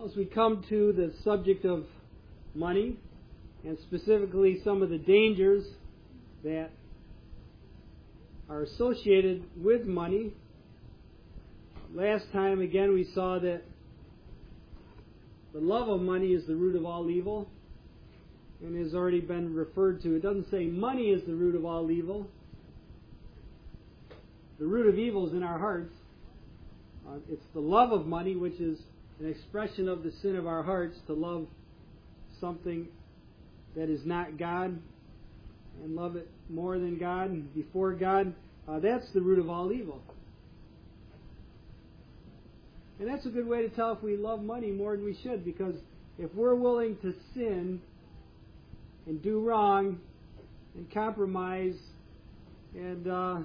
As we come to the subject of money, and specifically some of the dangers that are associated with money, last time again we saw that the love of money is the root of all evil, and has already been referred to. It doesn't say money is the root of all evil. The root of evil is in our hearts. It's the love of money, which is an expression of the sin of our hearts, to love something that is not God and love it more than God and before God. That's the root of all evil. And that's a good way to tell if we love money more than we should, because if we're willing to sin and do wrong and compromise and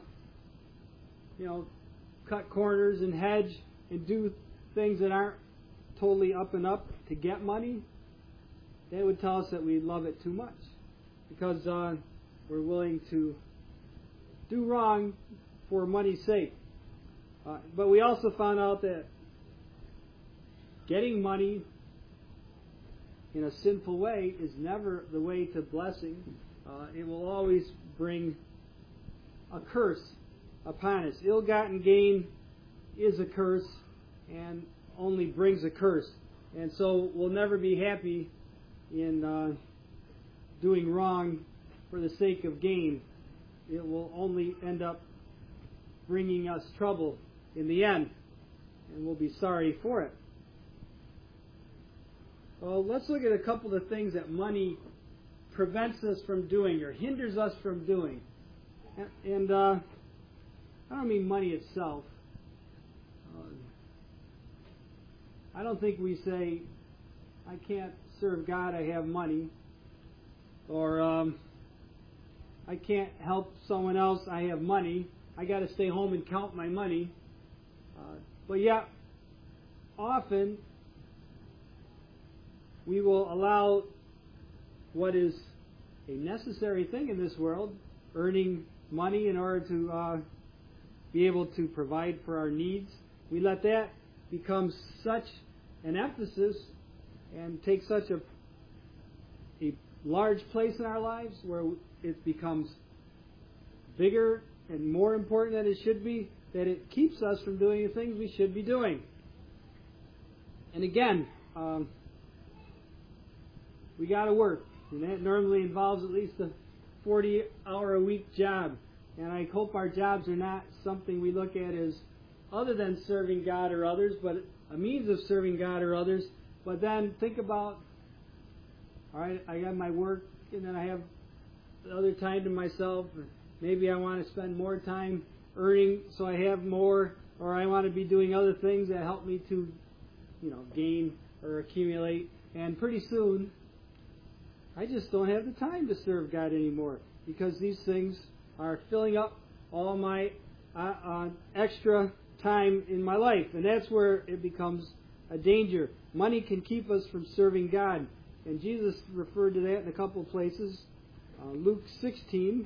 cut corners and hedge and do things that aren't totally up and up to get money, that would tell us that we love it too much, because we're willing to do wrong for money's sake. But we also found out that getting money in a sinful way is never the way to blessing. It will always bring a curse upon us. Ill-gotten gain is a curse and only brings a curse. And so we'll never be happy in doing wrong for the sake of gain. It will only end up bringing us trouble in the end, and we'll be sorry for it. Well, let's look at a couple of things that money prevents us from doing or hinders us from doing. And I don't mean money itself. I don't think we say, I can't serve God, I have money. Or I can't help someone else, I have money. I got to stay home and count my money. But yet, often, we will allow what is a necessary thing in this world, earning money in order to be able to provide for our needs. We let that become such an emphasis and take such a large place in our lives, where it becomes bigger and more important than it should be, that it keeps us from doing the things we should be doing. And again, we got to work, and that normally involves at least a 40-hour-a-week job. And I hope our jobs are not something we look at as other than serving God or others, but a means of serving God or others. But then think about, all right, I got my work, and then I have the other time to myself. Maybe I want to spend more time earning so I have more, or I want to be doing other things that help me to, gain or accumulate. And pretty soon, I just don't have the time to serve God anymore, because these things are filling up all my extra time in my life. And that's where it becomes a danger. Money can keep us from serving God. And Jesus referred to that in a couple of places. Luke 16.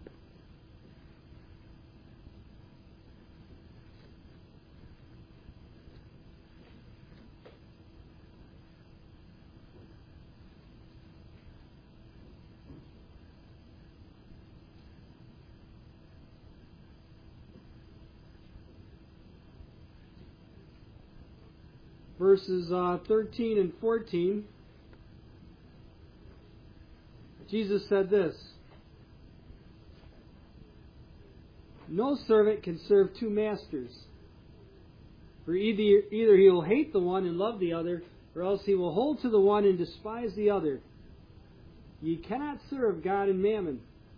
Verses 13 and 14, Jesus said this: "No servant can serve two masters, for either he will hate the one and love the other, or else he will hold to the one and despise the other. Ye cannot serve God and mammon."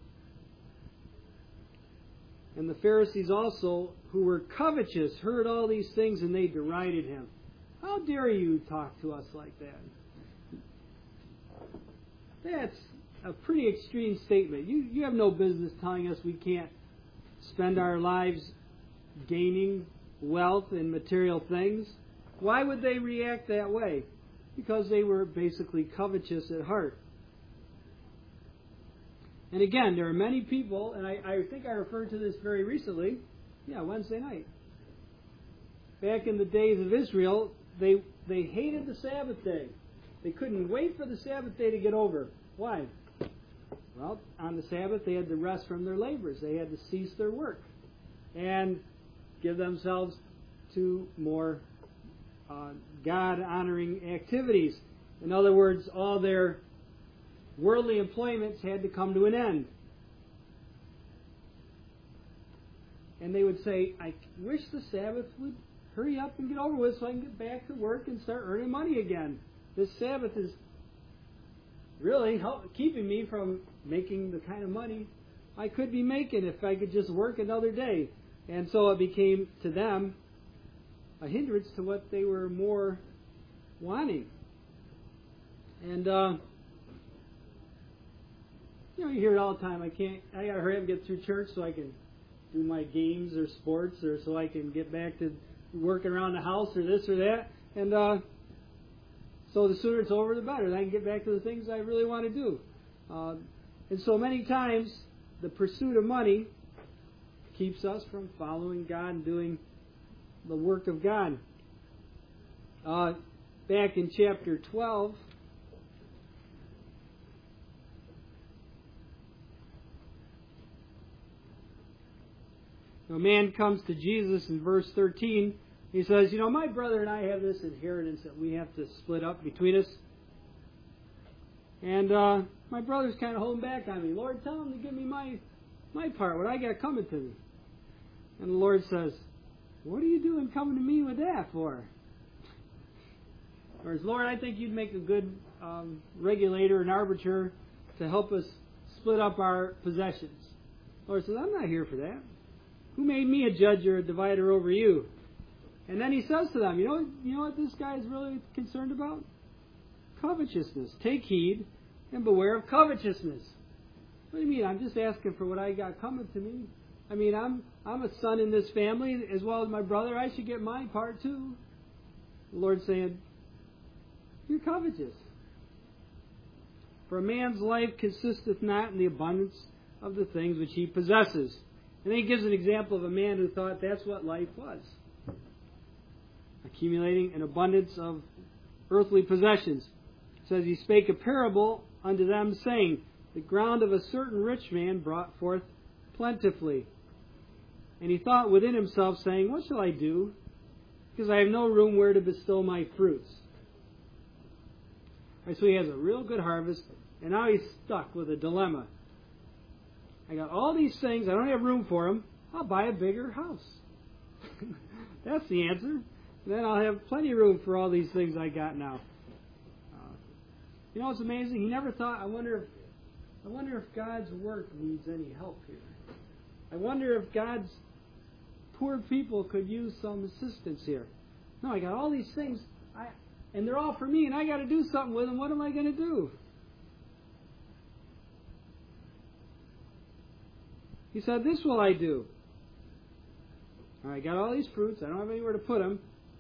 And the Pharisees also, who were covetous, heard all these things, and they derided him. How dare you talk to us like that? That's a pretty extreme statement. You have no business telling us we can't spend our lives gaining wealth and material things. Why would they react that way? Because they were basically covetous at heart. And again, there are many people, and I think I referred to this very recently, Wednesday night. Back in the days of Israel, they hated the Sabbath day. They couldn't wait for the Sabbath day to get over. Why? Well, on the Sabbath they had to rest from their labors. They had to cease their work and give themselves to more God-honoring activities. In other words, all their worldly employments had to come to an end. And they would say, I wish the Sabbath would hurry up and get over with so I can get back to work and start earning money again. This Sabbath is really keeping me from making the kind of money I could be making if I could just work another day. And so it became, to them, a hindrance to what they were more wanting. And, you hear it all the time. I gotta hurry up and get through church so I can do my games or sports, or so I can get back to working around the house or this or that. And so the sooner it's over, the better. Then I can get back to the things I really want to do. And so many times, the pursuit of money keeps us from following God and doing the work of God. Back in chapter 12, a man comes to Jesus in verse 13. He says, my brother and I have this inheritance that we have to split up between us. And my brother's kind of holding back on me. Lord, tell him to give me my part, what I got coming to me. And the Lord says, what are you doing coming to me with that for? Whereas, Lord, I think you'd make a good regulator and arbiter to help us split up our possessions. The Lord says, I'm not here for that. Who made me a judge or a divider over you? And then he says to them, you know what this guy is really concerned about? Covetousness. Take heed and beware of covetousness. What do you mean? I'm just asking for what I got coming to me. I mean, I'm a son in this family as well as my brother. I should get my part too. The Lord's saying, you're covetous. For a man's life consisteth not in the abundance of the things which he possesses. And then he gives an example of a man who thought that's what life was. Accumulating an abundance of earthly possessions. It says, he spake a parable unto them, saying, the ground of a certain rich man brought forth plentifully. And he thought within himself, saying, what shall I do? Because I have no room where to bestow my fruits. Right, so he has a real good harvest, and now he's stuck with a dilemma. I got all these things, I don't have room for them, I'll buy a bigger house. That's the answer. Then I'll have plenty of room for all these things I got now. It's amazing. He never thought, I wonder if God's work needs any help here. I wonder if God's poor people could use some assistance here. No, I got all these things, and they're all for me, and I got to do something with them. What am I going to do? He said, this will I do. I got all these fruits. I don't have anywhere to put them.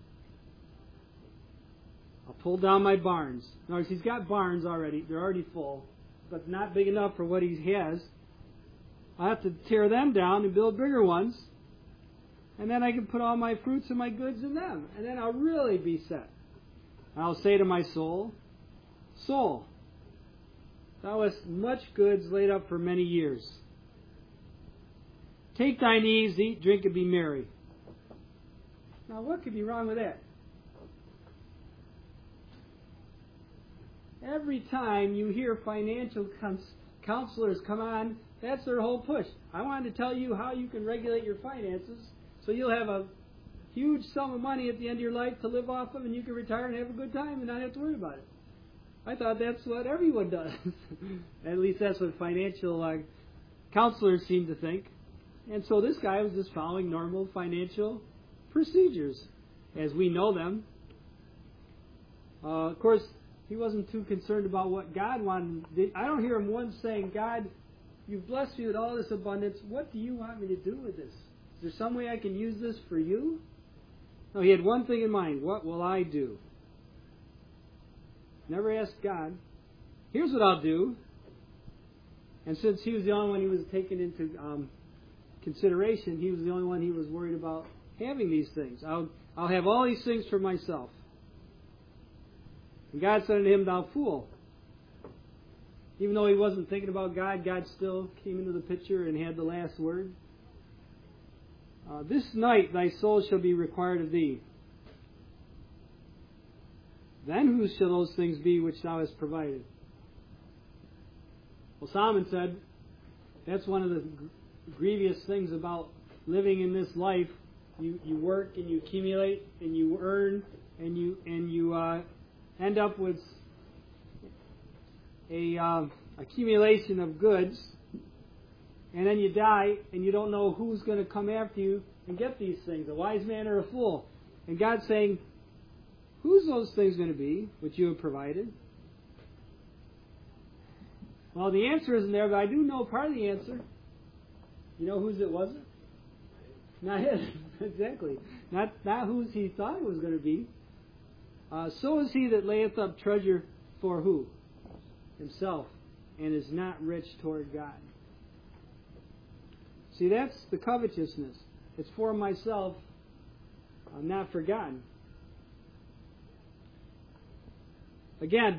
I'll pull down my barns. In other words, he's got barns already. They're already full, but not big enough for what he has. I'll have to tear them down and build bigger ones. And then I can put all my fruits and my goods in them. And then I'll really be set. And I'll say to my soul, soul, thou hast much goods laid up for many years. Take thine ease, eat, drink, and be merry. Now, what could be wrong with that? Every time you hear financial counselors come on, that's their whole push. I wanted to tell you how you can regulate your finances so you'll have a huge sum of money at the end of your life to live off of, and you can retire and have a good time and not have to worry about it. I thought that's what everyone does. At least that's what financial counselors seem to think. And so this guy was just following normal financial procedures as we know them. Of course, he wasn't too concerned about what God wanted. I don't hear him once saying, God, you've blessed me with all this abundance. What do you want me to do with this? Is there some way I can use this for you? No, he had one thing in mind. What will I do? Never asked God. Here's what I'll do. And since he was the only one he was taking into consideration, he was the only one he was worried about having these things. I'll have all these things for myself. And God said unto him, Thou fool. Even though he wasn't thinking about God, God still came into the picture and had the last word. This night thy soul shall be required of thee. Then whose shall those things be which thou hast provided? Well, Solomon said, that's one of the grievous things about living in this life. You work and you accumulate and you earn and you end up with a accumulation of goods, and then you die and you don't know who's going to come after you and get these things, a wise man or a fool. And God's saying, whose those things going to be which you have provided? Well, the answer isn't there, but I do know part of the answer. You know whose it wasn't? Not his. Exactly. Not whose he thought it was going to be. So is he that layeth up treasure for who? Himself, and is not rich toward God. See, that's the covetousness. It's for myself, not for God. Again,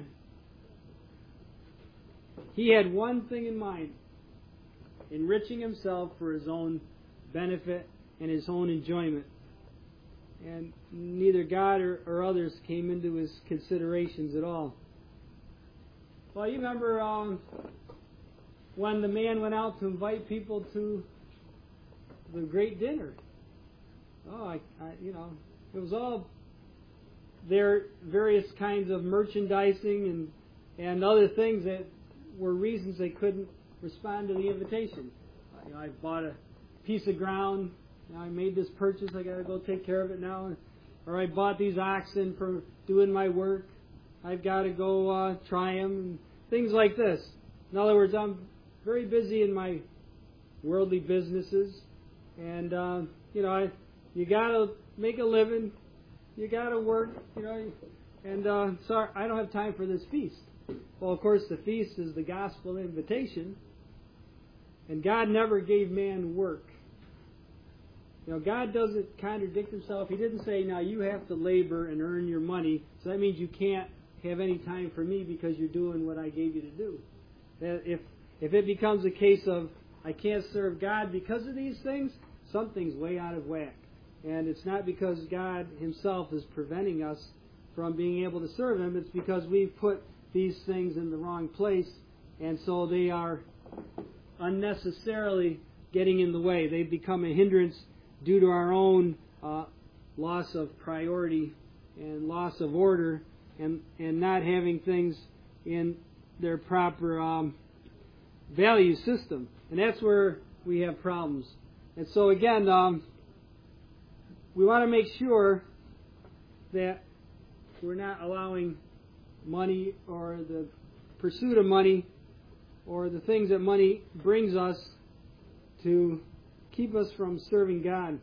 he had one thing in mind: enriching himself for his own benefit and his own enjoyment. And neither God or others came into his considerations at all. Well, you remember when the man went out to invite people to the great dinner. Oh, it was all their various kinds of merchandising and other things that were reasons they couldn't respond to the invitation. I bought a piece of ground. Now I made this purchase. I got to go take care of it now. Or I bought these oxen for doing my work. I've got to go try them. And things like this. In other words, I'm very busy in my worldly businesses, and you got to make a living. You got to work. And sorry, I don't have time for this feast. Well, of course, the feast is the gospel invitation, and God never gave man work. God doesn't contradict himself. He didn't say, now you have to labor and earn your money, so that means you can't have any time for me because you're doing what I gave you to do. If it becomes a case of I can't serve God because of these things, something's way out of whack. And it's not because God himself is preventing us from being able to serve him. It's because we've put these things in the wrong place, and so they are unnecessarily getting in the way. They've become a hindrance due to our own loss of priority and loss of order and not having things in their proper value system. And that's where we have problems. And so again, we want to make sure that we're not allowing money or the pursuit of money or the things that money brings us to keep us from serving God,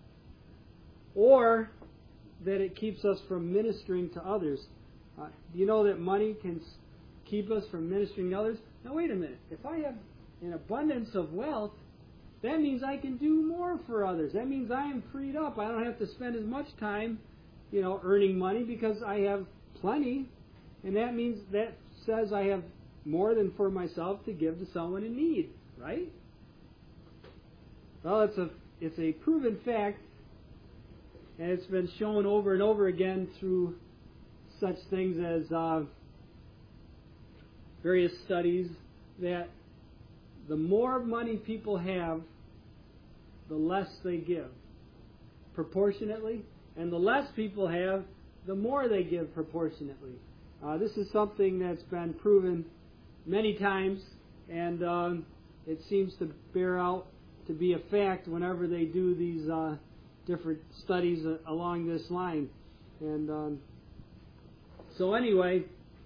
or that it keeps us from ministering to others. Do you know that money can keep us from ministering to others? Now wait a minute. If I have an abundance of wealth, that means I can do more for others. That means I am freed up. I don't have to spend as much time, earning money because I have plenty. And that means that says I have more than for myself to give to someone in need, right? Well, it's a proven fact, and it's been shown over and over again through such things as various studies that the more money people have, the less they give proportionately, and the less people have, the more they give proportionately. This is something that's been proven many times, and it seems to bear out to be a fact whenever they do these different studies along this line. And so anyway,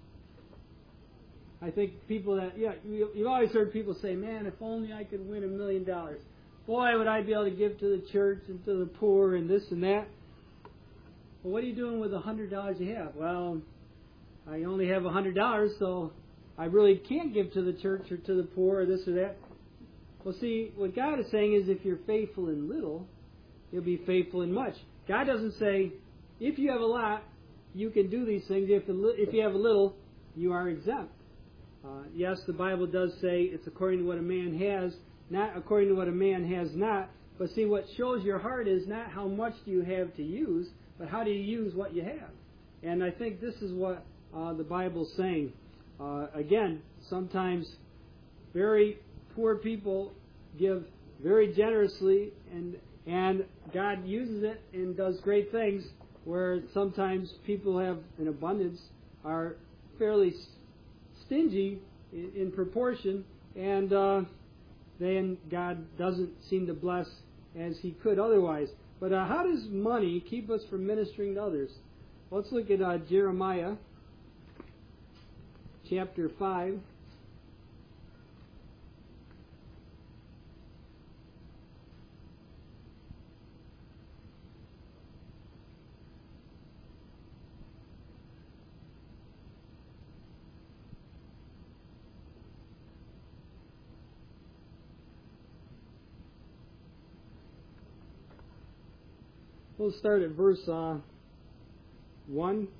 I think people you've always heard people say, man, if only I could win $1 million. Boy, would I be able to give to the church and to the poor and this and that. Well, what are you doing with $100 you have? Well, I only have $100, so I really can't give to the church or to the poor or this or that. Well, see, what God is saying is if you're faithful in little, you'll be faithful in much. God doesn't say, if you have a lot, you can do these things. If you have a little, you are exempt. Yes, the Bible does say it's according to what a man has, not according to what a man has not. But see, what shows your heart is not how much do you have to use, but how do you use what you have. And I think this is what the Bible's saying. Again, sometimes very poor people give very generously, and God uses it and does great things, where sometimes people have an abundance, are fairly stingy in proportion, and then God doesn't seem to bless as He could otherwise. But how does money keep us from ministering to others? Let's look at Jeremiah chapter 5. We'll start at verse 1.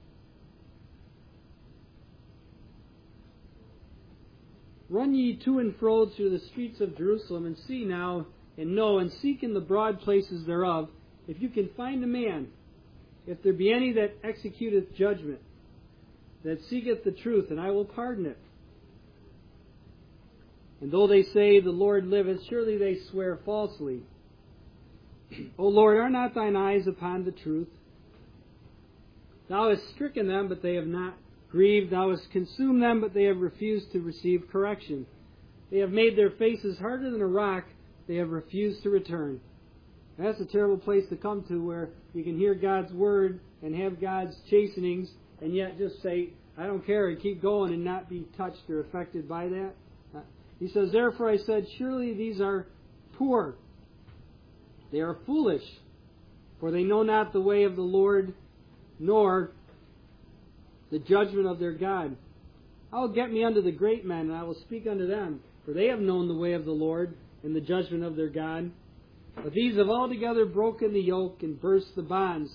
Run ye to and fro through the streets of Jerusalem, and see now, and know, and seek in the broad places thereof, if you can find a man, if there be any that executeth judgment, that seeketh the truth, and I will pardon it. And though they say, the Lord liveth, surely they swear falsely. O Lord, are not thine eyes upon the truth? Thou hast stricken them, but they have not grieved. Thou hast consumed them, but they have refused to receive correction. They have made their faces harder than a rock. They have refused to return. And that's a terrible place to come to, where you can hear God's word and have God's chastenings, and yet just say, I don't care, and keep going and not be touched or affected by that. He says, therefore I said, surely these are poor. They are foolish, for they know not the way of the Lord, nor the judgment of their God. I will get me unto the great men, and I will speak unto them, for they have known the way of the Lord, and the judgment of their God. But these have altogether broken the yoke, and burst the bonds.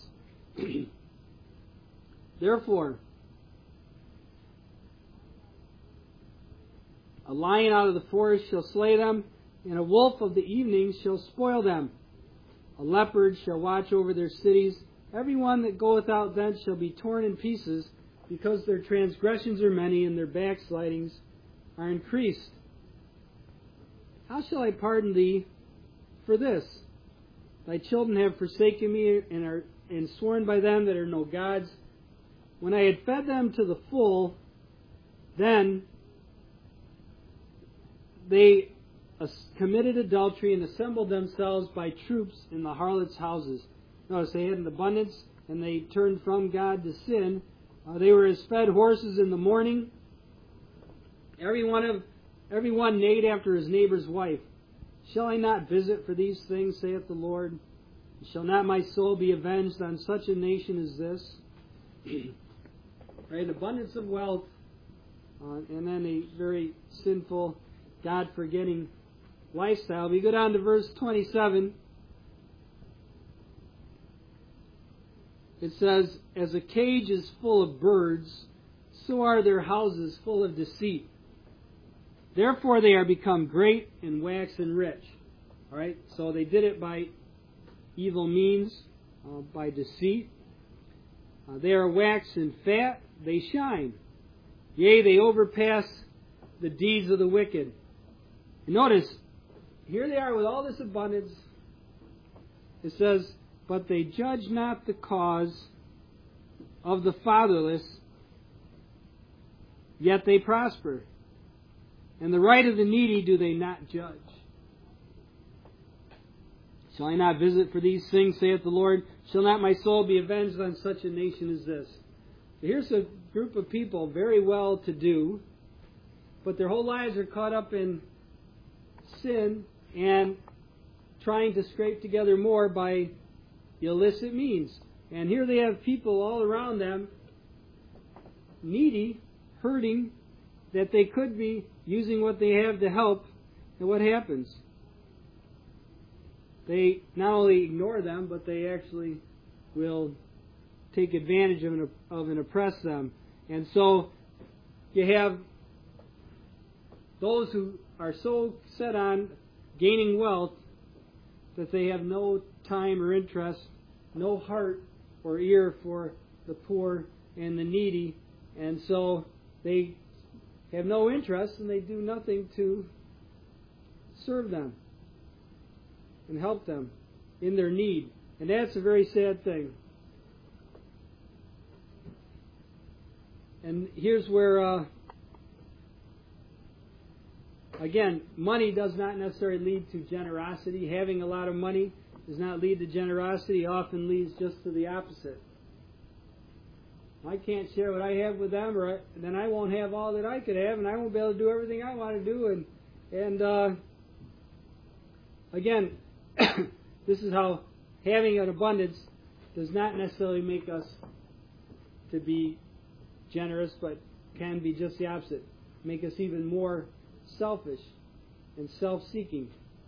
Therefore, a lion out of the forest shall slay them, and a wolf of the evening shall spoil them. A leopard shall watch over their cities. Every one that goeth out thence shall be torn in pieces, because their transgressions are many, and their backslidings are increased. How shall I pardon thee for this? Thy children have forsaken me, and sworn by them that are no gods. When I had fed them to the full, then they committed adultery, and assembled themselves by troops in the harlots' houses. Notice they had an abundance, and they turned from God to sin. They were as fed horses in the morning. Every one neighed after his neighbor's wife. Shall I not visit for these things, saith the Lord? Shall not my soul be avenged on such a nation as this? Right, an abundance of wealth, and then a very sinful, God-forgetting lifestyle. We go down to verse 27. It says, as a cage is full of birds, so are their houses full of deceit. Therefore they are become great and waxen rich. All right, so they did it by evil means, by deceit. They are waxen fat, they shine. Yea, they overpass the deeds of the wicked. And notice, here they are with all this abundance. It says, but they judge not the cause of the fatherless, yet they prosper. And the right of the needy do they not judge. Shall I not visit for these things, saith the Lord? Shall not my soul be avenged on such a nation as this? So here's a group of people very well to do, but their whole lives are caught up in sin and trying to scrape together more by illicit means. And here they have people all around them, needy, hurting, that they could be using what they have to help. And what happens? They not only ignore them, but they actually will take advantage of and oppress them. And so you have those who are so set on gaining wealth that they have no time or interest, no heart or ear for the poor and the needy, and so they have no interest and they do nothing to serve them and help them in their need. And that's a very sad thing. And here's where, again, money does not necessarily lead to generosity. Having a lot of money does not lead to generosity. It often leads just to the opposite. I can't share what I have with them, or then I won't have all that I could have, and I won't be able to do everything I want to do. And again, this is how having an abundance does not necessarily make us to be generous, but can be just the opposite. Make us even more selfish and self-seeking.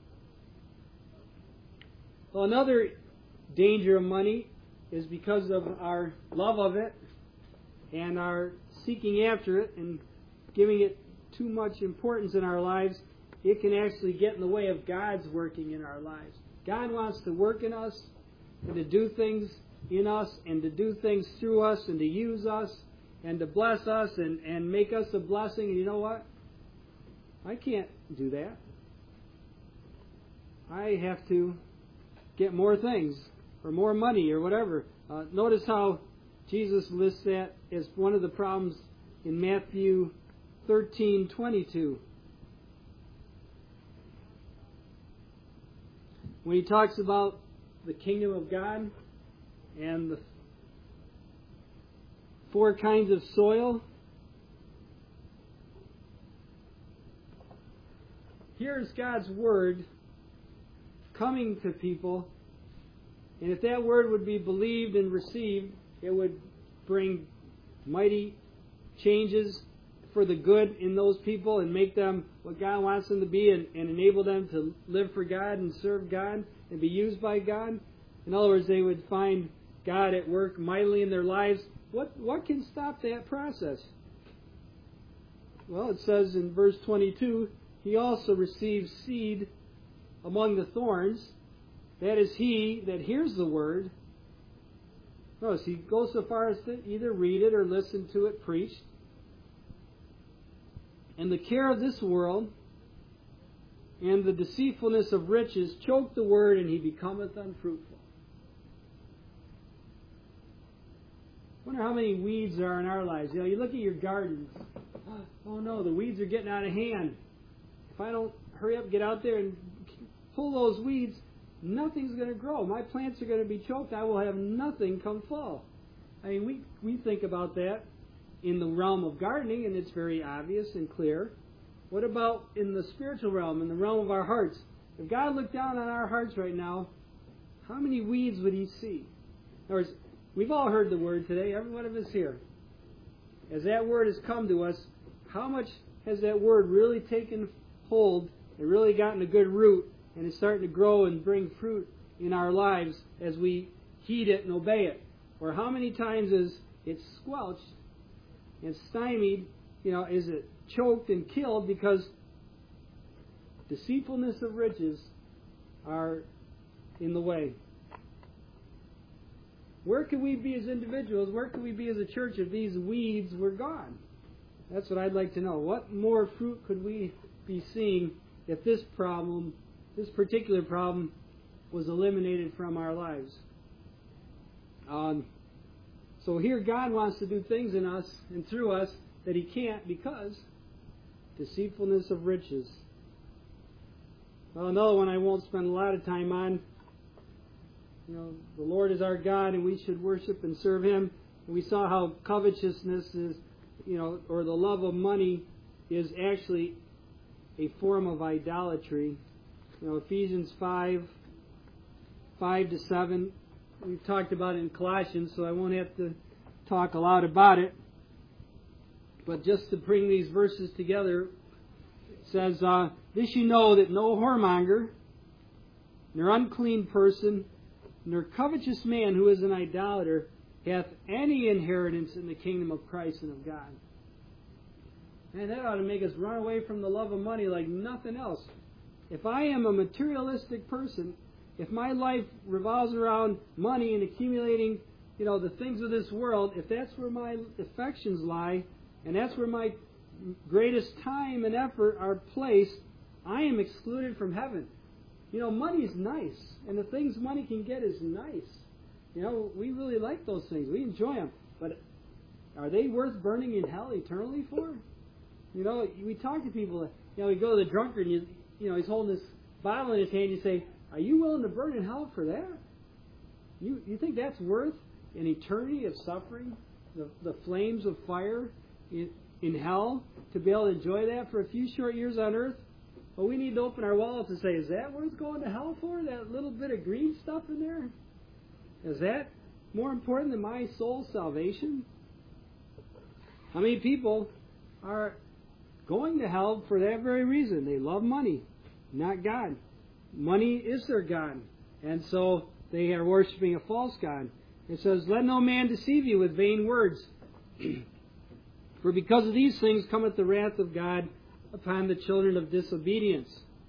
Well, another danger of money is because of our love of it and our seeking after it and giving it too much importance in our lives, it can actually get in the way of God's working in our lives. God wants to work in us and to do things in us and to do things through us and to use us and to bless us and make us a blessing. And you know what? I can't do that. I have to get more things or more money or whatever. Notice how Jesus lists that as one of the problems in Matthew 13:22. When he talks about the kingdom of God and the 4 kinds of soil, here's God's word coming to people, and if that word would be believed and received, it would bring mighty changes for the good in those people and make them what God wants them to be and enable them to live for God and serve God and be used by God. In other words, they would find God at work mightily in their lives. What can stop that process? Well, it says in verse 22, he also receives seed among the thorns. That is he that hears the word. Notice, he goes so far as to either read it or listen to it preached. And the care of this world and the deceitfulness of riches choke the word, and he becometh unfruitful. I wonder how many weeds there are in our lives. You know, you look at your gardens. Oh no, the weeds are getting out of hand. If I don't hurry up, get out there and pull those weeds, nothing's going to grow. My plants are going to be choked. I will have nothing come fall. I mean, we think about that in the realm of gardening, and it's very obvious and clear. What about in the spiritual realm, in the realm of our hearts? If God looked down on our hearts right now, how many weeds would he see? In other words, we've all heard the word today, every one of us here. As that word has come to us, how much has that word really taken hold and really gotten a good root and is starting to grow and bring fruit in our lives as we heed it and obey it? Or how many times is it squelched and stymied, is it choked and killed because deceitfulness of riches are in the way? Where could we be as individuals? Where could we be as a church if these weeds were gone? That's what I'd like to know. What more fruit could we be seeing if this particular problem, was eliminated from our lives? So here God wants to do things in us and through us that he can't because deceitfulness of riches. Well, another one I won't spend a lot of time on. The Lord is our God and we should worship and serve him. And we saw how covetousness is, or the love of money is actually a form of idolatry. Ephesians 5:5-7. We've talked about it in Colossians, so I won't have to talk a lot about it. But just to bring these verses together, it says, this you know, that no whoremonger, nor unclean person, nor covetous man who is an idolater hath any inheritance in the kingdom of Christ and of God. Man, that ought to make us run away from the love of money like nothing else. If I am a materialistic person, if my life revolves around money and accumulating, the things of this world, if that's where my affections lie, and that's where my greatest time and effort are placed, I am excluded from heaven. Money is nice, and the things money can get is nice. We really like those things. We enjoy them. But are they worth burning in hell eternally for? We talk to people, we go to the drunkard, and he's holding this bottle in his hand, you say, are you willing to burn in hell for that? You think that's worth an eternity of suffering? The flames of fire in hell? To be able to enjoy that for a few short years on earth? Well, we need to open our wallets and say, is that worth going to hell for? That little bit of green stuff in there? Is that more important than my soul's salvation? How many people are going to hell for that very reason? They love money, not God. Money is their God. And so they are worshiping a false God. It says, let no man deceive you with vain words. For because of these things cometh the wrath of God upon the children of disobedience.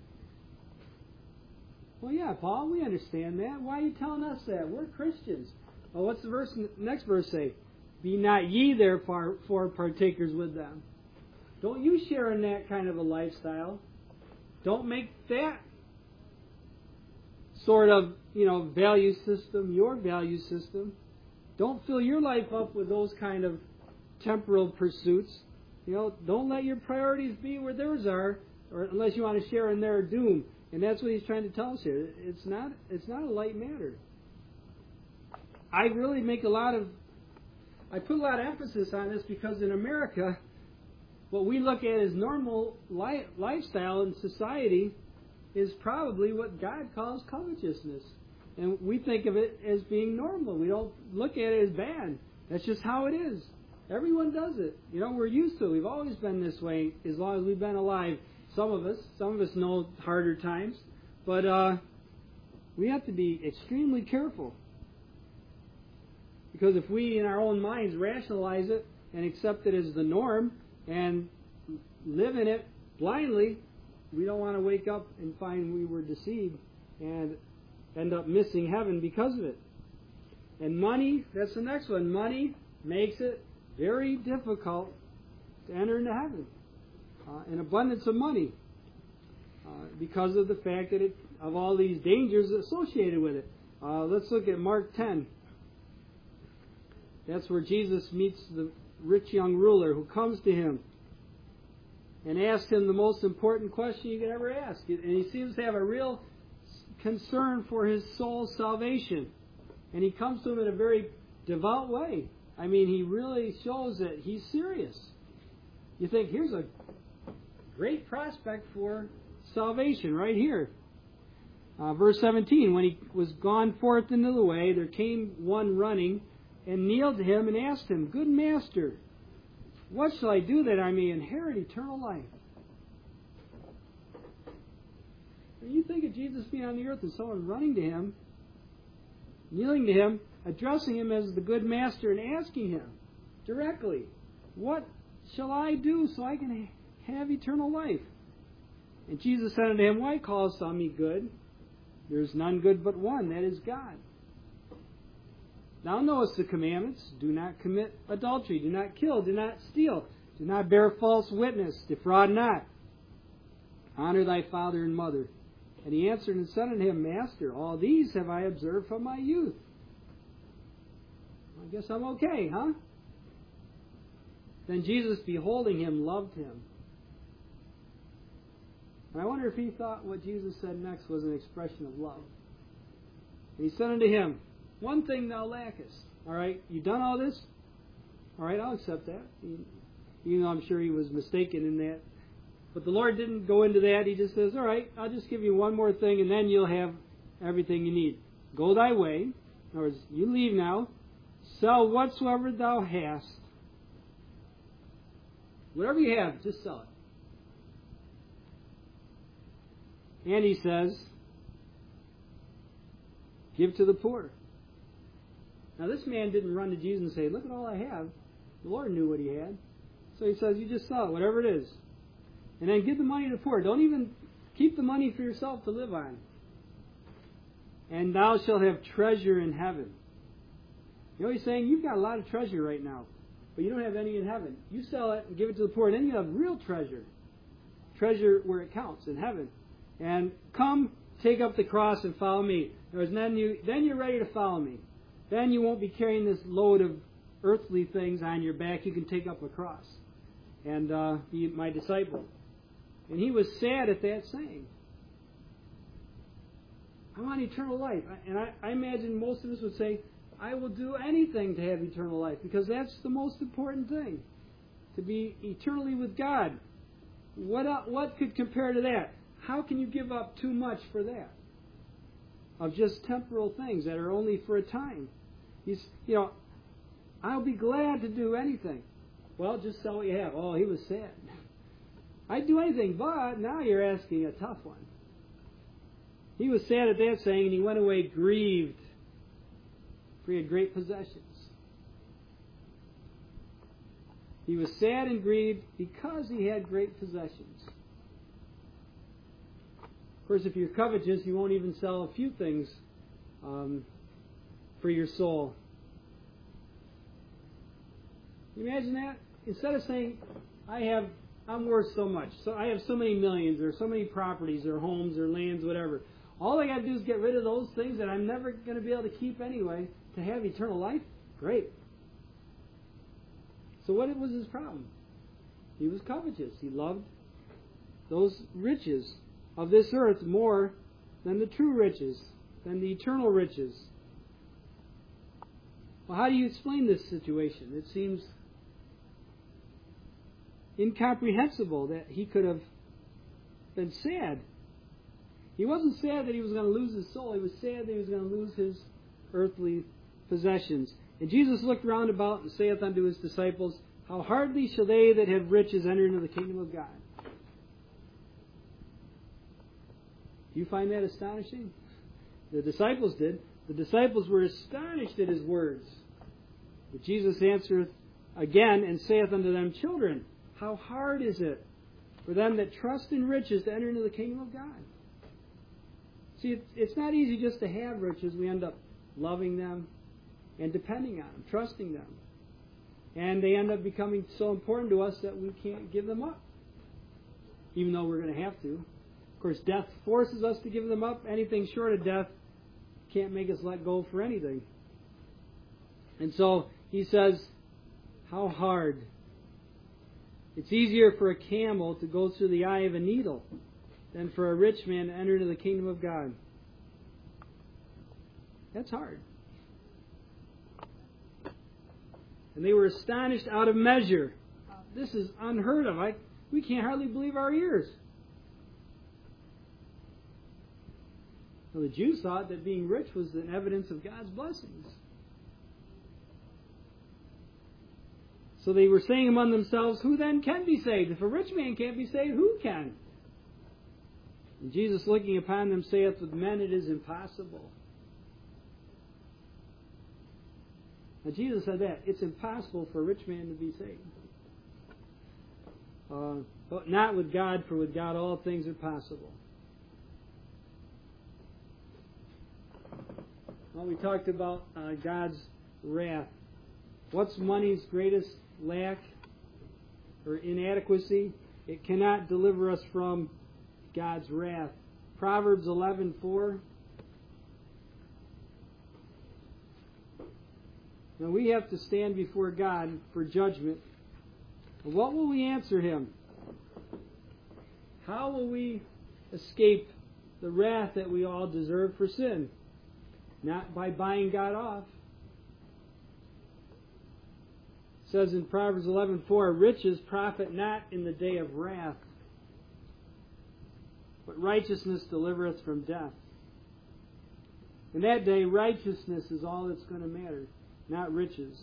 Well, yeah, Paul, we understand that. Why are you telling us that? We're Christians. Well, what's the next verse say? Be not ye therefore partakers with them. Don't you share in that kind of a lifestyle. Don't make that sort of, value system your value system. Don't fill your life up with those kind of temporal pursuits. Don't let your priorities be where theirs are, or unless you want to share in their doom. And that's what he's trying to tell us here. It's not a light matter. I put a lot of emphasis on this because in America, what we look at as normal lifestyle in society is probably what God calls covetousness. And we think of it as being normal. We don't look at it as bad. That's just how it is. Everyone does it. We're used to it. We've always been this way as long as we've been alive. Some of us know harder times. But we have to be extremely careful. Because if we in our own minds rationalize it and accept it as the norm and live in it blindly, we don't want to wake up and find we were deceived and end up missing heaven because of it. And money, that's the next one. Money makes it very difficult to enter into heaven. An abundance of money. Because of the fact that of all these dangers associated with it. Let's look at Mark 10. That's where Jesus meets the rich young ruler who comes to him and asks him the most important question you could ever ask. And he seems to have a real concern for his soul's salvation. And he comes to him in a very devout way. I mean, he really shows that he's serious. You think, here's a great prospect for salvation right here. Verse 17, when he was gone forth into the way, there came one running and kneeled to him and asked him, Good master, what shall I do that I may inherit eternal life? When you think of Jesus being on the earth and someone running to him, kneeling to him, addressing him as the good master and asking him directly, what shall I do so I can have eternal life? And Jesus said unto him, Why callest thou me good? There is none good but one, that is God. Thou knowest the commandments. Do not commit adultery. Do not kill. Do not steal. Do not bear false witness. Defraud not. Honor thy father and mother. And he answered and said unto him, Master, all these have I observed from my youth. I guess I'm okay, huh? Then Jesus, beholding him, loved him. And I wonder if he thought what Jesus said next was an expression of love. And he said unto him, One thing thou lackest. All right, you done all this? All right, I'll accept that. Even though I'm sure he was mistaken in that. But the Lord didn't go into that. He just says, all right, I'll just give you one more thing, and then you'll have everything you need. Go thy way. In other words, you leave now. Sell whatsoever thou hast. Whatever you have, just sell it. And he says, give to the poor. Now this man didn't run to Jesus and say, look at all I have. The Lord knew what he had. So he says, you just sell it, whatever it is. And then give the money to the poor. Don't even keep the money for yourself to live on. And thou shalt have treasure in heaven. You know he's saying? You've got a lot of treasure right now, but you don't have any in heaven. You sell it and give it to the poor, and then you have real treasure. Treasure where it counts, in heaven. And come, take up the cross and follow me. Then you're ready to follow me. Then you won't be carrying this load of earthly things on your back. You can take up a cross and be my disciple. And he was sad at that saying. I want eternal life. And I imagine most of us would say, I will do anything to have eternal life, because that's the most important thing, to be eternally with God. What could compare to that? How can you give up too much for that? Of just temporal things that are only for a time. I'll be glad to do anything. Well, just sell what you have. Oh, he was sad. I'd do anything, but now you're asking a tough one. He was sad at that saying, and he went away grieved, for he had great possessions. He was sad and grieved because he had great possessions. Of course, if you're covetous, you won't even sell a few things for your soul. Can you imagine that? Instead of saying, I'm worth so much, so I have so many millions, or so many properties, or homes, or lands, whatever. All I got to do is get rid of those things that I'm never going to be able to keep anyway to have eternal life? Great. So what was his problem? He was covetous. He loved those riches of this earth more than the true riches, than the eternal riches. Well, how do you explain this situation? It seems incomprehensible that he could have been sad. He wasn't sad that he was going to lose his soul. He was sad that he was going to lose his earthly possessions. And Jesus looked round about and saith unto his disciples, how hardly shall they that have riches enter into the kingdom of God. Do you find that astonishing? The disciples did. The disciples were astonished at his words. But Jesus answereth again and saith unto them, children, how hard is it for them that trust in riches to enter into the kingdom of God? See, it's not easy just to have riches. We end up loving them and depending on them, trusting them. And they end up becoming so important to us that we can't give them up, even though we're going to have to. Of course, death forces us to give them up. Anything short of death can't make us let go for anything. And so he says, how hard. It's easier for a camel to go through the eye of a needle than for a rich man to enter into the kingdom of God. That's hard. And they were astonished out of measure. This is unheard of. We can't hardly believe our ears. Well, the Jews thought that being rich was an evidence of God's blessings. So they were saying among themselves, who then can be saved? If a rich man can't be saved, who can? And Jesus, looking upon them, saith, with men it is impossible. Now Jesus said that. It's impossible for a rich man to be saved. But not with God, for with God all things are possible. Well, we talked about God's wrath. What's money's greatest lack or inadequacy? It cannot deliver us from God's wrath. Proverbs 11:4. Now we have to stand before God for judgment. What will we answer Him? How will we escape the wrath that we all deserve for sin? Not by buying God off. It says in Proverbs 11:4, riches profit not in the day of wrath, but righteousness delivereth from death. In that day, righteousness is all that's going to matter, not riches.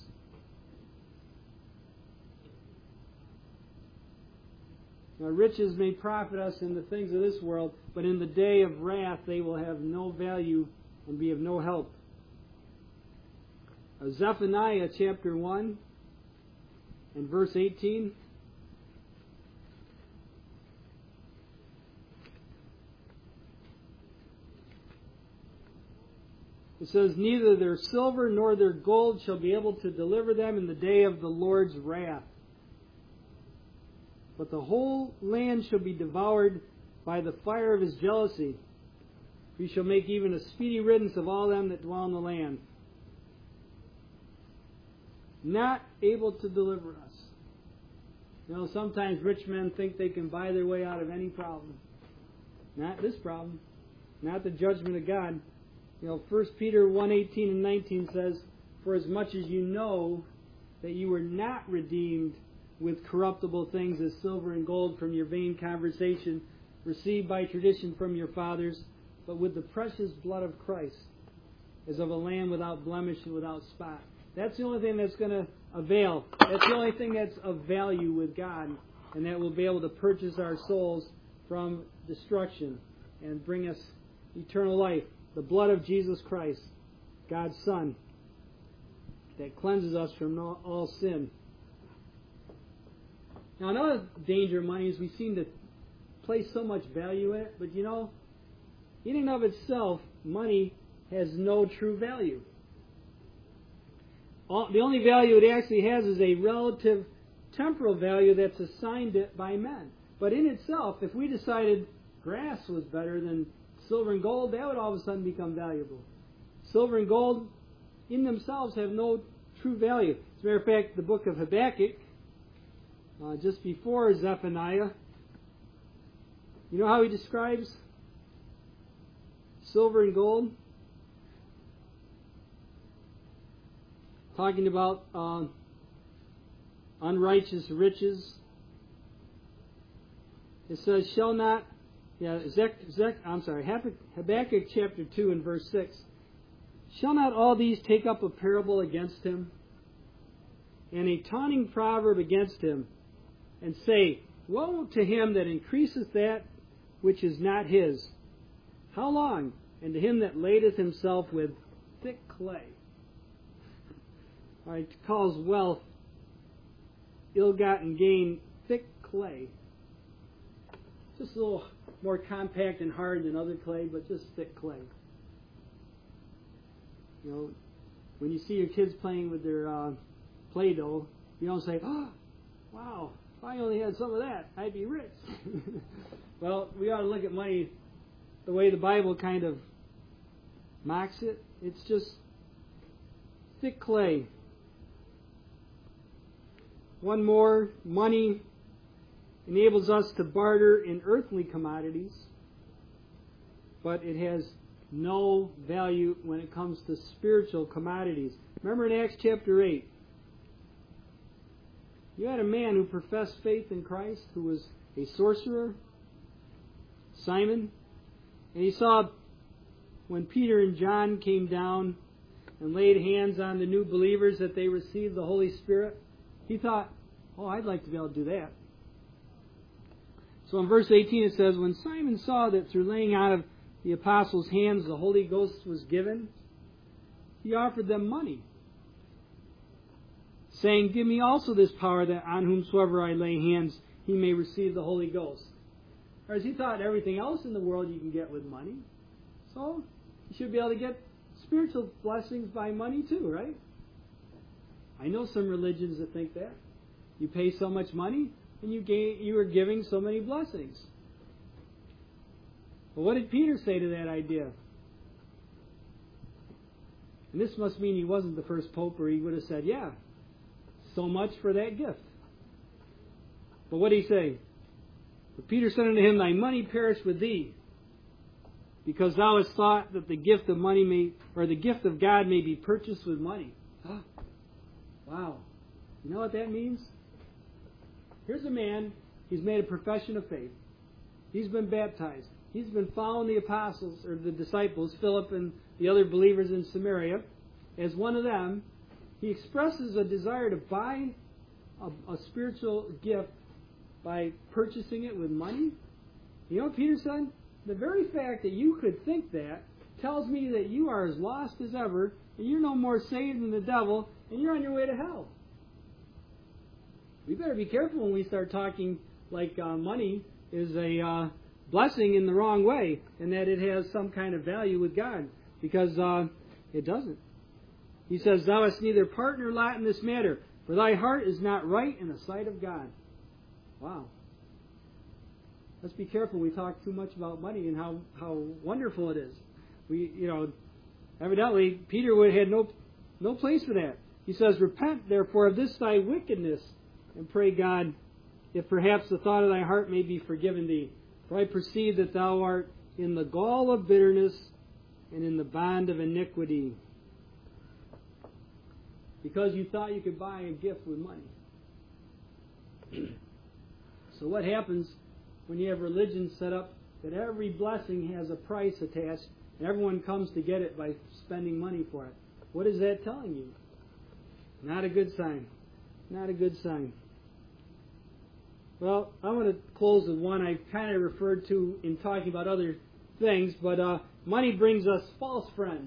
Now, riches may profit us in the things of this world, but in the day of wrath they will have no value and be of no help. Zephaniah chapter 1 and verse 18. It says, "Neither their silver nor their gold shall be able to deliver them in the day of the Lord's wrath. But the whole land shall be devoured by the fire of his jealousy. He shall make even a speedy riddance of all them that dwell in the land." Not able to deliver us. You know, sometimes rich men think they can buy their way out of any problem. Not this problem. Not the judgment of God. You know, 1 Peter 1:18 and 19 says, "For as much as you know that you were not redeemed with corruptible things as silver and gold from your vain conversation received by tradition from your fathers, but with the precious blood of Christ, as of a lamb without blemish and without spot." That's the only thing that's going to avail. That's the only thing that's of value with God, and that will be able to purchase our souls from destruction and bring us eternal life. The blood of Jesus Christ, God's Son, that cleanses us from all sin. Now, another danger of money is we seem to place so much value in it, but you know, in and of itself, money has no true value. The only value it actually has is a relative temporal value that's assigned it by men. But in itself, if we decided grass was better than silver and gold, that would all of a sudden become valuable. Silver and gold in themselves have no true value. As a matter of fact, the book of Habakkuk, just before Zephaniah, you know how he describes silver and gold? Talking about unrighteous riches. It says, Habakkuk chapter 2 and verse 6. "Shall not all these take up a parable against him, and a taunting proverb against him, and say, Woe to him that increaseth that which is not his. How long? And to him that ladeth himself with thick clay." All right, calls wealth, ill-gotten gain, thick clay. Just a little more compact and hard than other clay, but just thick clay. You know, when you see your kids playing with their Play-Doh, you don't say, "Oh, wow, if I only had some of that, I'd be rich." Well, we ought to look at money the way the Bible kind of mocks it. It's just thick clay. One more, money enables us to barter in earthly commodities, but it has no value when it comes to spiritual commodities. Remember in Acts chapter 8, you had a man who professed faith in Christ who was a sorcerer, Simon, and he saw when Peter and John came down and laid hands on the new believers that they received the Holy Spirit. He thought, "Oh, I'd like to be able to do that." So in verse 18 it says, "When Simon saw that through laying out of the apostles' hands the Holy Ghost was given, he offered them money, saying, Give me also this power, that on whomsoever I lay hands he may receive the Holy Ghost." Whereas he thought everything else in the world you can get with money. So you should be able to get spiritual blessings by money too, right? I know some religions that think that. You pay so much money, and you are giving so many blessings. Well, what did Peter say to that idea? And this must mean he wasn't the first pope, or he would have said, "Yeah, so much for that gift." But what did he say? "But Peter said unto him, Thy money perish with thee, because thou hast thought that the gift of the gift of God may be purchased with money." Wow. You know what that means? Here's a man, he's made a profession of faith. He's been baptized. He's been following the apostles, or the disciples, Philip and the other believers in Samaria. As one of them, he expresses a desire to buy a spiritual gift by purchasing it with money. You know what Peter said? The very fact that you could think that tells me that you are as lost as ever, and you're no more saved than the devil, and you're on your way to hell. We better be careful when we start talking like money is a blessing in the wrong way, and that it has some kind of value with God, because it doesn't. He says, "Thou hast neither part nor lot in this matter, for thy heart is not right in the sight of God." Wow. Let's be careful. We talk too much about money and how wonderful it is. Evidently, Peter had no place for that. He says, "Repent, therefore, of this thy wickedness, and pray God, if perhaps the thought of thy heart may be forgiven thee. For I perceive that thou art in the gall of bitterness and in the bond of iniquity." Because you thought you could buy a gift with money. So what happens when you have religion set up that every blessing has a price attached and everyone comes to get it by spending money for it? What is that telling you? Not a good sign. Not a good sign. Well, I want to close with one I kind of referred to in talking about other things, but money brings us false friends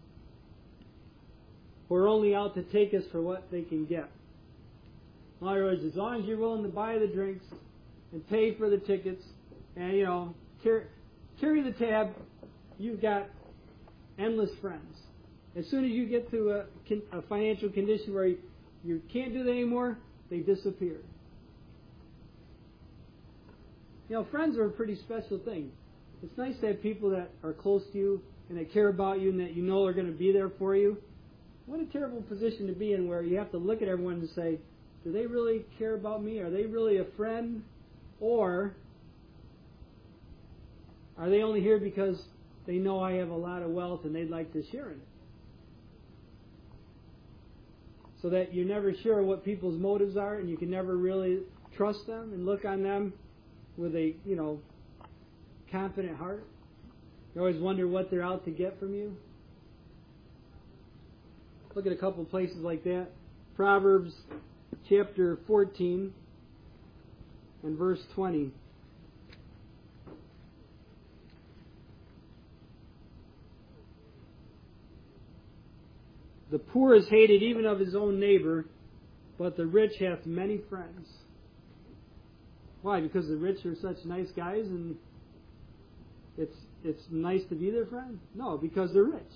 who are only out to take us for what they can get. In other words, as long as you're willing to buy the drinks and pay for the tickets and, carry the tab, you've got endless friends. As soon as you get to a financial condition where you can't do that anymore, they disappear. Friends are a pretty special thing. It's nice to have people that are close to you and that care about you and that you know are going to be there for you. What a terrible position to be in where you have to look at everyone and say, do they really care about me? Are they really a friend? Or are they only here because they know I have a lot of wealth and they'd like to share in it? So that you're never sure what people's motives are and you can never really trust them and look on them with a, confident heart. You always wonder what they're out to get from you. Look at a couple of places like that. Proverbs chapter 14 and verse 20. "The poor is hated even of his own neighbor, but the rich hath many friends." Why? Because the rich are such nice guys and it's nice to be their friend? No, because they're rich.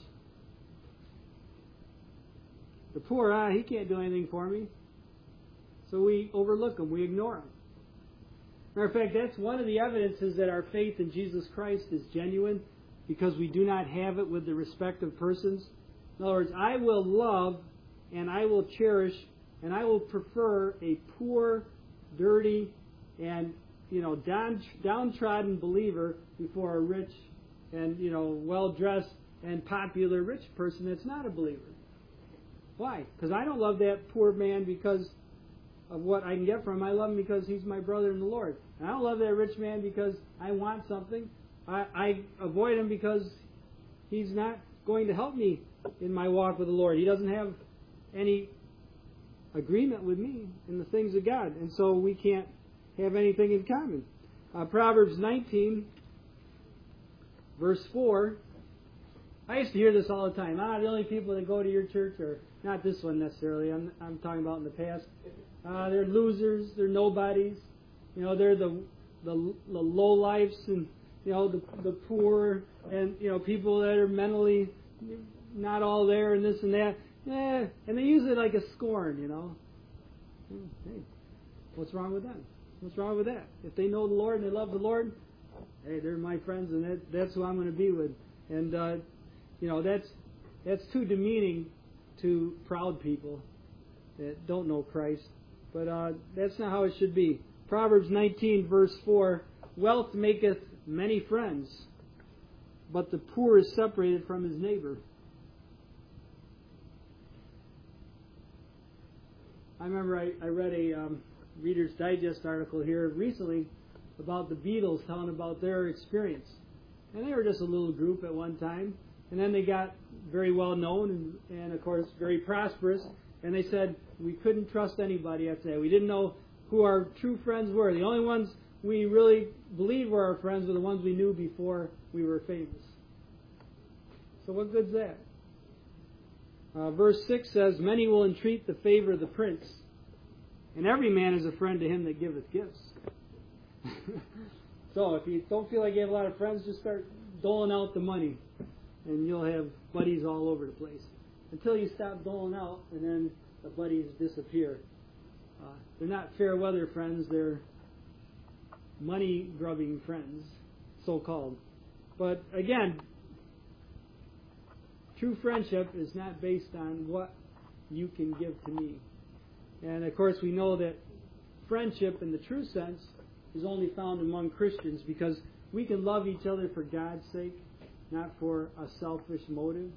The poor, he can't do anything for me. So we overlook him. We ignore him. Matter of fact, that's one of the evidences that our faith in Jesus Christ is genuine, because we do not have it with the respect of persons. In other words, I will love and I will cherish and I will prefer a poor, dirty, and downtrodden believer before a rich and well-dressed and popular rich person that's not a believer. Why? Because I don't love that poor man because of what I can get from him. I love him because he's my brother in the Lord. And I don't love that rich man because I want something. I avoid him because he's not going to help me in my walk with the Lord. He doesn't have any agreement with me in the things of God. And so we can't have anything in common. Proverbs 19, verse 4. I used to hear this all the time. The only people that go to your church are, not this one necessarily, I'm talking about in the past, they're losers, they're nobodies. They're the low lifes and, the poor and, people that are mentally not all there and this and that. And they use it like a scorn, Hey, what's wrong with them? What's wrong with that? If they know the Lord and they love the Lord, hey, they're my friends and that's who I'm going to be with. And, that's too demeaning to proud people that don't know Christ. But that's not how it should be. Proverbs 19, verse 4, "Wealth maketh many friends, but the poor is separated from his neighbor." I remember I read a Reader's Digest article here recently about the Beatles telling about their experience. And they were just a little group at one time. And then they got very well known and of course, very prosperous. And they said, we couldn't trust anybody after that. We didn't know who our true friends were. The only ones we really believed were our friends were the ones we knew before we were famous. So what good's that? Verse 6 says, many will entreat the favor of the prince, and every man is a friend to him that giveth gifts. So if you don't feel like you have a lot of friends, just start doling out the money, and you'll have buddies all over the place. Until you stop doling out, and then the buddies disappear. They're not fair weather friends, they're money-grubbing friends, so-called. But again, true friendship is not based on what you can give to me. And of course we know that friendship in the true sense is only found among Christians, because we can love each other for God's sake, not for a selfish motive.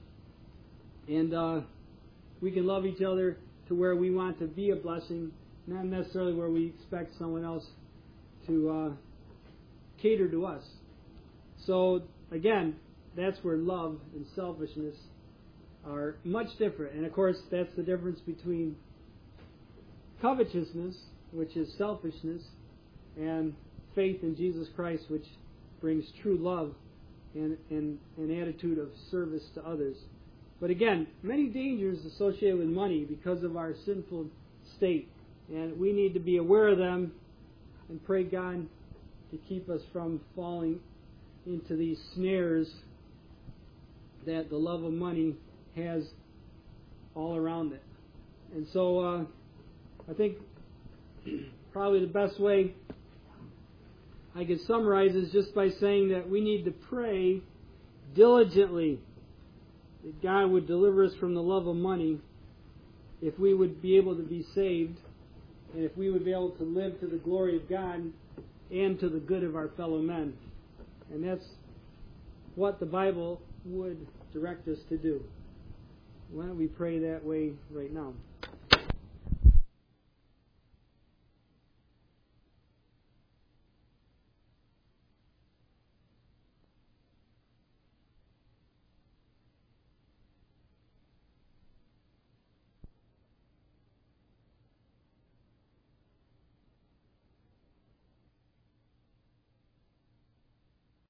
And we can love each other to where we want to be a blessing, not necessarily where we expect someone else to cater to us. So again, that's where love and selfishness are much different. And of course, that's the difference between covetousness, which is selfishness, and faith in Jesus Christ, which brings true love and an attitude of service to others. But again, many dangers associated with money because of our sinful state. And we need to be aware of them and pray God to keep us from falling into these snares that the love of money has all around it. And so I think probably the best way I could summarize is just by saying that we need to pray diligently that God would deliver us from the love of money, if we would be able to be saved, and if we would be able to live to the glory of God and to the good of our fellow men. And that's what the Bible would direct us to do. Why don't we pray that way right now?